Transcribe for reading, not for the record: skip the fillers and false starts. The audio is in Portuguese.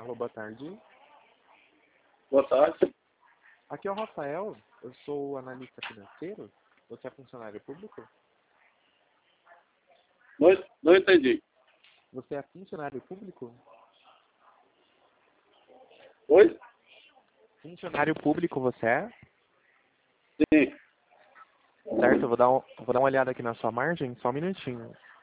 Alô, boa tarde. Boa tarde. Aqui é o Rafael, eu sou analista financeiro. Você é funcionário público? Não entendi. Você é funcionário público? Oi? Funcionário público você é? Sim. Certo, eu vou dar uma olhada aqui na sua margem, só um minutinho.